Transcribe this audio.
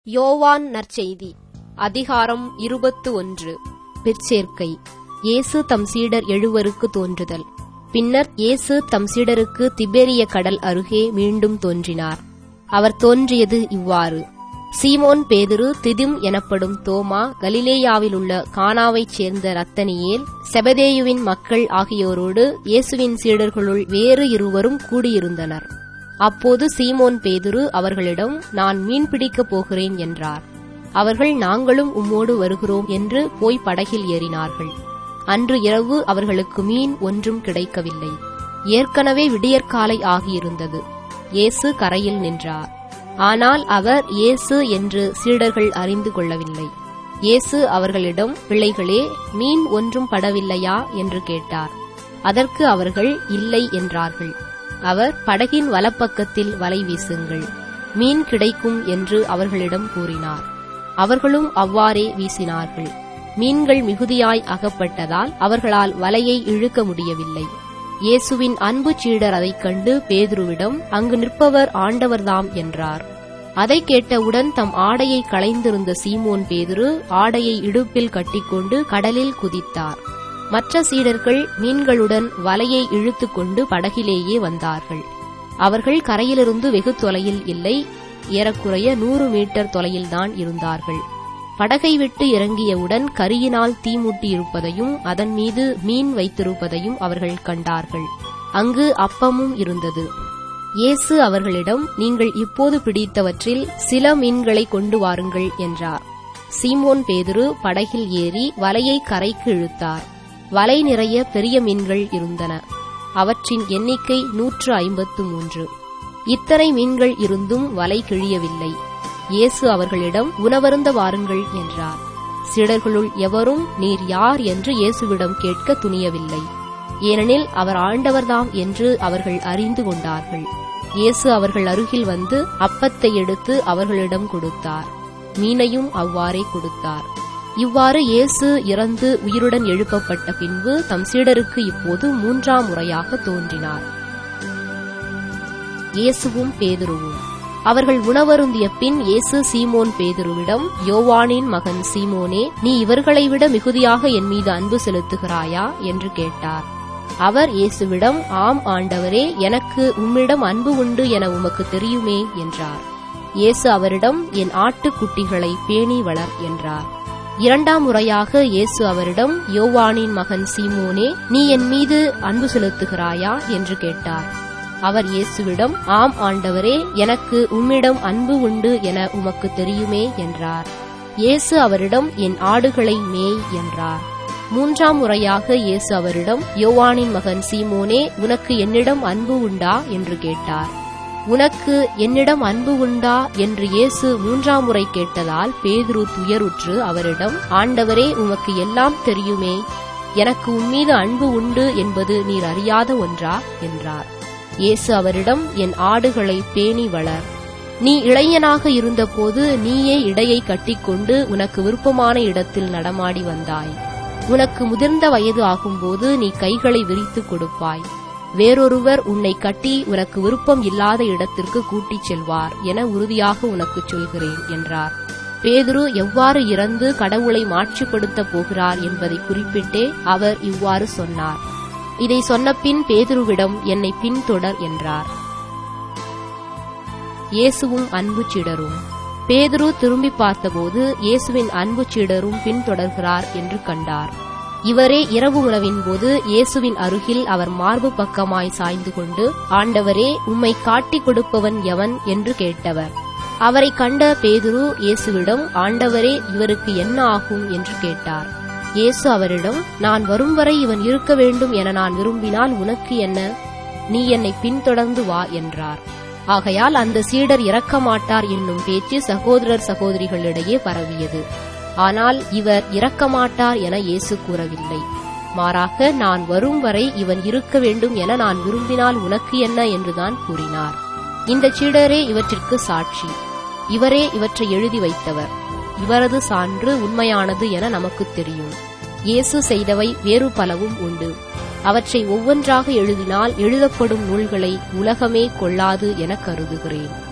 யோவான் நற்செய்தி அதிகாரம் 21. பிற்சேர்க்கை. இயேசு தம் சீடர் 7 தோன்றுதல். பின்னர் இயேசு தம் சீடருக்கு திபேரிய கடல் அருகே மீண்டும் தோன்றினார். அவர் தோன்றியது இவ்வாறு: சீமோன் பேதுரு, திதிம் எனப்படும் தோமா, கலிலேயாவில் உள்ள கானாவைச் சேர்ந்த நத்தனியேல், செபதேயுவின் மக்கள் ஆகியோரோடு இயேசுவின் சீடர்களுள் வேறு இருவரும் கூடியிருந்தனர். அப்போது சீமோன் பேதுரு அவர்களிடம், நான் மீன் பிடிக்கப் போகிறேன் என்றார். அவர்கள், நாங்களும் உம்மோடு வருகிறோம் என்று போய் படகில் ஏறினார்கள். அன்று இரவு அவர்களுக்கு மீன் ஒன்றும் கிடைக்கவில்லை. ஏற்கனவே விடியற்காலை ஆகியிருந்தது. இயேசு கரையில் நின்றார். ஆனால் அவர் இயேசு என்று சீடர்கள் அறிந்து கொள்ளவில்லை. இயேசு அவர்களிடம், பிள்ளைகளே, மீன் ஒன்றும் படவில்லையா என்று கேட்டார். அதற்கு அவர்கள், இல்லை என்றார்கள். அவர், படகின் வலப்பக்கத்தில் வலை வீசுங்கள், மீன் கிடைக்கும் என்று அவர்களிடம் கூறினார். அவர்களும் அவ்வாறே வீசினார்கள். மீன்கள் மிகுதியாய் அகப்பட்டதால் அவர்களால் வலையை இழுக்க முடியவில்லை. இயேசுவின் அன்பு சீடர் அதைக் கண்டு பேதுருவிடம், அங்கு நிற்பவர் ஆண்டவர்தாம் என்றார். அதைக் கேட்டவுடன் தம் ஆடையை களைந்திருந்த சீமோன் பேதுரு ஆடையை இடுப்பில் கட்டிக்கொண்டு கடலில் குதித்தார். மற்ற சீடர்கள் மீன்களுடன் வலையை இழுத்துக்கொண்டு படகிலேயே வந்தார்கள். அவர்கள் கரையிலிருந்து வெகு தொலையில் இல்லை, ஏறக்குறைய 100 மீட்டர் தொலையில்தான் இருந்தார்கள். படகை விட்டு இறங்கியவுடன் கரியினால் தீ மூட்டி இருப்பதையும் அதன் மீது மீன் வைத்திருப்பதையும் அவர்கள் கண்டார்கள். அங்கு அப்பமும் இருந்தது. இயேசு அவர்களிடம், நீங்கள் இப்போது பிடித்தவற்றில் சில மீன்களை கொண்டு வாருங்கள் என்றார். சீமோன் பேதுரு படகில் ஏறி வலையை கரைக்கு இழுத்தார். வலை நிறைய பெரிய மீன்கள் இருந்தன. அவற்றின் எண்ணிக்கை 153. இத்தனை மீன்கள் இருந்தும் வலை கிழியவில்லை. இயேசு அவர்களிடம், உணவருந்த வாருங்கள் என்றார். சீடர்களுள் எவரும் நீர் யார் என்று இயேசுவிடம் கேட்க துணியவில்லை. ஏனெனில் அவர் ஆண்டவர்தாம் என்று அவர்கள் அறிந்து கொண்டார்கள். இயேசு அவர்கள் அருகில் வந்து அப்பத்தை எடுத்து அவர்களிடம் கொடுத்தார். மீனையும் அவ்வாறே கொடுத்தார். இவ்வாறு இயேசு இறந்து உயிருடன் எழுப்பப்பட்ட பின்பு தம் சீடருக்கு இப்போது 3ஆம் முறையாக தோன்றினார். இயேசுவும் பேதுருவும். அவர்கள் உணவருந்திய பின் இயேசு சீமோன் பேதுருவிடம், யோவானின் மகன் சீமோனே, நீ இவர்களை விட மிகுதியாக என் மீது அன்பு செலுத்துகிறாயா என்று கேட்டார். அவர் இயேசுவிடம், ஆம் ஆண்டவரே, எனக்கு உம்மிடம் அன்பு உண்டு என உமக்கு தெரியுமே என்றார். இயேசு அவரிடம், என் ஆட்டுக்குட்டிகளை பேணி வளர் என்றார். 2ஆம் முறையாக இயேசு அவரிடம், யோவானின் மகன் சீமோனே, நீ என் மீது அன்பு செலுத்துகிறாயா என்று கேட்டார். அவர் இயேசுவிடம், ஆம் ஆண்டவரே, எனக்கு உம்மிடம் அன்பு உண்டு என உமக்கு தெரியுமே என்றார். இயேசு அவரிடம், என் ஆடுகளை மேய் என்றார். 3ஆம் முறையாக இயேசு அவரிடம், யோவானின் மகன் சீமோனே, உனக்கு என்னிடம் அன்பு உண்டா என்று கேட்டார். உனக்கு என்னிடம் அன்பு உண்டா என்று இயேசு 3ஆம் முறை கேட்டதால் பேதுரு துயருற்று அவரிடம், ஆண்டவரே, உமக்கு எல்லாம் தெரியுமே, எனக்கு உம்மீது அன்பு உண்டு என்பது நீர் அறியாத ஒன்றா என்றார். இயேசு அவரிடம், என் ஆடுகளை பேணி வளர். நீ இளைஞனாக இருந்தபோது நீயே இடையை கட்டிக்கொண்டு உனக்கு விருப்பமான இடத்தில் நடமாடி வந்தாய். உனக்கு முதிர்ந்த வயது ஆகும்போது நீ கைகளை விரித்து கொடுப்பாய். வேறொருவர் உன்னை கட்டி உனக்கு விருப்பம் இல்லாத இடத்திற்கு கூட்டிச் செல்வார் என உறுதியாக உனக்குச் சொல்கிறேன் என்றார். பேதுரு எவ்வாறு இறந்து கடவுளை மாட்சிப்படுத்தப் போகிறார் என்பதை குறிப்பிட்டே அவர் இவ்வாறு சொன்னார். இதை சொன்னபின் பேதுருவிடம், என்னை பின்தொடர் என்றார். இயேசுவும் அன்பு சீடரும். பேதுரு திரும்பி பார்த்தபோது இயேசுவின் அன்பு சீடரும் பின்தொடர்கிறார் என்று கண்டார். இவரே இரவு உணவின் போது இயேசுவின் அருகில் அவர் மார்பு பக்கமாய் சாய்ந்து கொண்டு, ஆண்டவரே, உம்மை காட்டிக் கொடுப்பவன் எவன் என்று கேட்டவர். அவரை கண்ட பேதுரு இயேசுவிடம், ஆண்டவரே, இவருக்கு என்ன ஆகும் என்று கேட்டார். இயேசு அவரிடம், நான் வரும் வரை இவன் இருக்க வேண்டும் என நான் விரும்பினால் உனக்கு என்ன? நீ என்னை பின்தொடர்ந்து வா என்றார். ஆகையால் அந்த சீடர் இறக்க மாட்டார் என்னும் பேச்சு சகோதரர் சகோதரிகளிடையே பரவியது. ஆனால் இவர் இறக்க மாட்டார் என இயேசு கூறவில்லை. மாறாக, நான் வரும் வரை இவன் இருக்க வேண்டும் என நான் விரும்பினால் உனக்கு என்ன என்றுதான் கூறினார். இந்த சீடரே இவற்றிற்கு சாட்சி. இவரே இவற்றை எழுதி வைத்தவர். இவரது சான்று உண்மையானது என நமக்கு தெரியும். இயேசு செய்தவை வேறு பலவும் உண்டு. அவற்றை ஒவ்வொன்றாக எழுதினால் எழுதப்படும் நூல்களை உலகமே கொள்ளாது என கருதுகிறேன்.